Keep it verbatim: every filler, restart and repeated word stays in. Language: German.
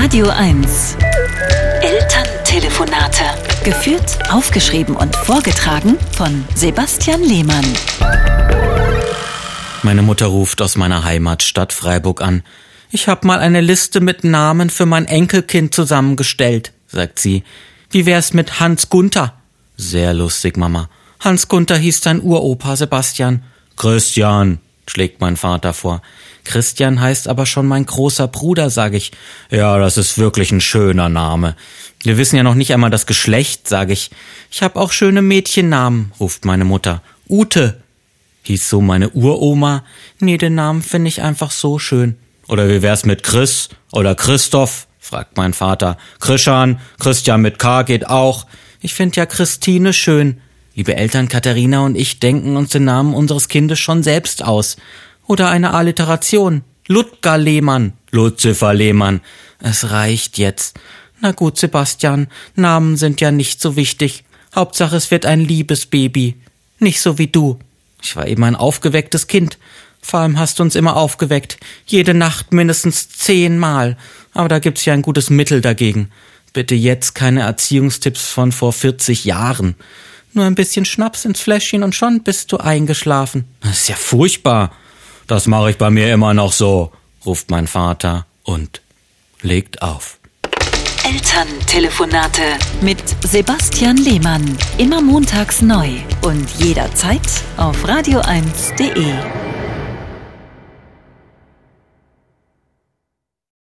Radio eins. Elterntelefonate. Geführt, aufgeschrieben und vorgetragen von Sebastian Lehmann. Meine Mutter ruft aus meiner Heimatstadt Freiburg an. Ich habe mal eine Liste mit Namen für mein Enkelkind zusammengestellt, sagt sie. Wie wär's mit Hans Gunther? Sehr lustig, Mama. Hans Gunther hieß dein Uropa, Sebastian. Christian, schlägt mein Vater vor. Christian heißt aber schon mein großer Bruder, sage ich. Ja, das ist wirklich ein schöner Name. Wir wissen ja noch nicht einmal das Geschlecht, sage ich. Ich habe auch schöne Mädchennamen, ruft meine Mutter. Ute, hieß so meine Uroma. Nee, den Namen finde ich einfach so schön. Oder wie wär's mit Chris oder Christoph, fragt mein Vater. Christian, Christian mit K geht auch. Ich finde ja Christine schön. Liebe Eltern, Katharina und ich denken uns den Namen unseres Kindes schon selbst aus. Oder eine Alliteration. Ludger Lehmann, Luzifer Lehmann. Es reicht jetzt. Na gut, Sebastian, Namen sind ja nicht so wichtig. Hauptsache, es wird ein liebes Baby. Nicht so wie du. Ich war eben ein aufgewecktes Kind. Vor allem hast du uns immer aufgeweckt. Jede Nacht mindestens zehnmal. Aber da gibt's ja ein gutes Mittel dagegen. Bitte jetzt keine Erziehungstipps von vor vierzig Jahren. Nur ein bisschen Schnaps ins Fläschchen und schon bist du eingeschlafen. Das ist ja furchtbar. Das mache ich bei mir immer noch so, ruft mein Vater und legt auf. Elterntelefonate mit Sebastian Lehmann. Immer montags neu und jederzeit auf radio eins punkt de.